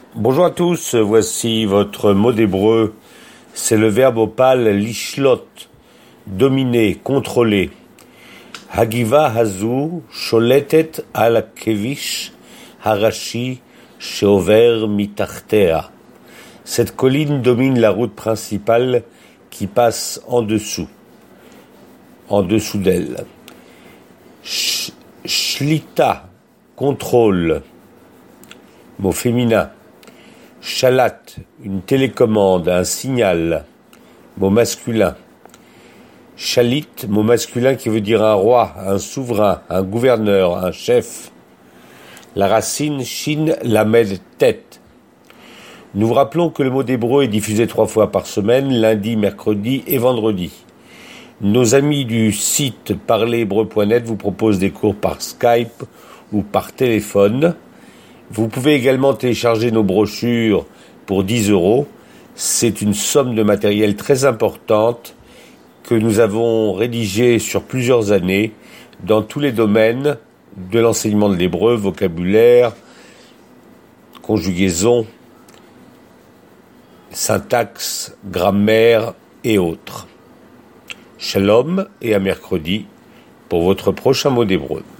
Bonjour à tous, voici votre mot d'hébreu. C'est le verbe opal lishlot, dominer, contrôler. Hagiva hazu sholetet al kevish harashi sheover mitachtea. Cette colline domine la route principale qui passe en dessous d'elle. Shlita, contrôle, mot féminin. Shalat, une télécommande, un signal, mot masculin. Shalit, mot masculin qui veut dire un roi, un souverain, un gouverneur, un chef. La racine shin lamed tête. Nous vous rappelons que le mot d'hébreu est diffusé 3 fois par semaine, lundi, mercredi et vendredi. Nos amis du site parlerhébreu.net vous proposent des cours par Skype ou par téléphone. Vous pouvez également télécharger nos brochures pour 10 €. C'est une somme de matériel très importante que nous avons rédigée sur plusieurs années dans tous les domaines de l'enseignement de l'hébreu, vocabulaire, conjugaison, syntaxe, grammaire et autres. Shalom et à mercredi pour votre prochain mot d'hébreu.